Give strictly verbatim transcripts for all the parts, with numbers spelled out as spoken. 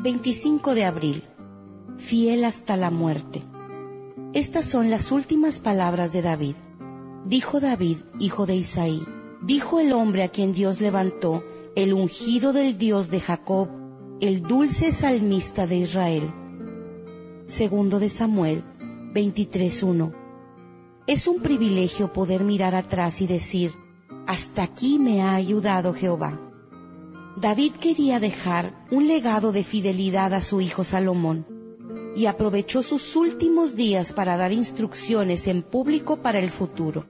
veinticinco de abril. Fiel hasta la muerte. Estas son las últimas palabras de David. Dijo David, hijo de Isaí, dijo el hombre a quien Dios levantó, el ungido del Dios de Jacob, el dulce salmista de Israel. Segundo de Samuel veintitrés uno. Es un privilegio poder mirar atrás y decir, hasta aquí me ha ayudado Jehová. David quería dejar un legado de fidelidad a su hijo Salomón y aprovechó sus últimos días para dar instrucciones en público para el futuro.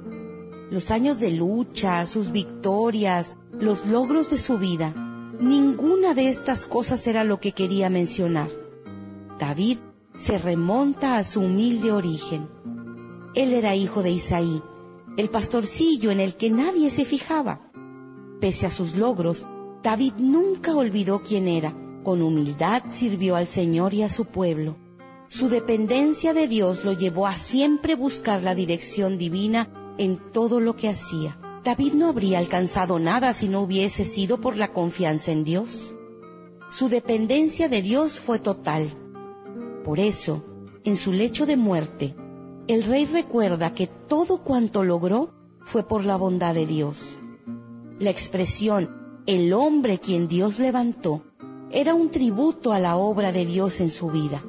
Los años de lucha, sus victorias, los logros de su vida, ninguna de estas cosas era lo que quería mencionar. David se remonta a su humilde origen. Él era hijo de Isaí, el pastorcillo en el que nadie se fijaba. Pese a sus logros, David nunca olvidó quién era. Con humildad sirvió al Señor y a su pueblo. Su dependencia de Dios lo llevó a siempre buscar la dirección divina en todo lo que hacía. David no habría alcanzado nada si no hubiese sido por la confianza en Dios. Su dependencia de Dios fue total. Por eso, en su lecho de muerte, el rey recuerda que todo cuanto logró fue por la bondad de Dios. La expresión el hombre quien Dios levantó era un tributo a la obra de Dios en su vida.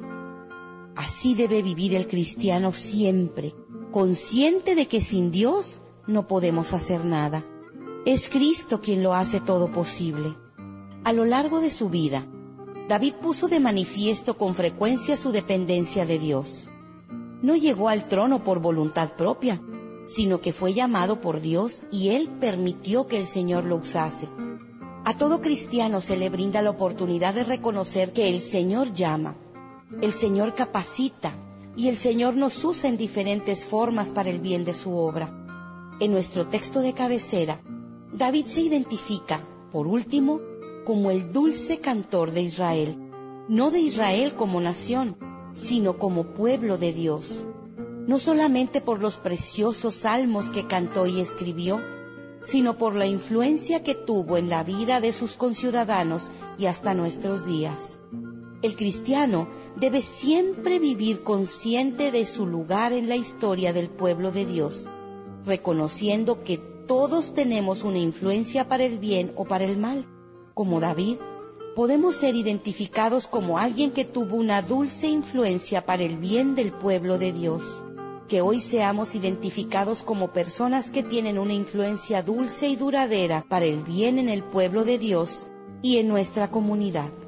Así debe vivir el cristiano siempre, consciente de que sin Dios no podemos hacer nada. Es Cristo quien lo hace todo posible. A lo largo de su vida, David puso de manifiesto con frecuencia su dependencia de Dios. No llegó al trono por voluntad propia, sino que fue llamado por Dios y él permitió que el Señor lo usase. A todo cristiano se le brinda la oportunidad de reconocer que el Señor llama, el Señor capacita y el Señor nos usa en diferentes formas para el bien de su obra. En nuestro texto de cabecera, David se identifica, por último, como el dulce cantor de Israel, no de Israel como nación, sino como pueblo de Dios. No solamente por los preciosos salmos que cantó y escribió, sino por la influencia que tuvo en la vida de sus conciudadanos y hasta nuestros días. El cristiano debe siempre vivir consciente de su lugar en la historia del pueblo de Dios, reconociendo que todos tenemos una influencia para el bien o para el mal. Como David, podemos ser identificados como alguien que tuvo una dulce influencia para el bien del pueblo de Dios. Que hoy seamos identificados como personas que tienen una influencia dulce y duradera para el bien en el pueblo de Dios y en nuestra comunidad.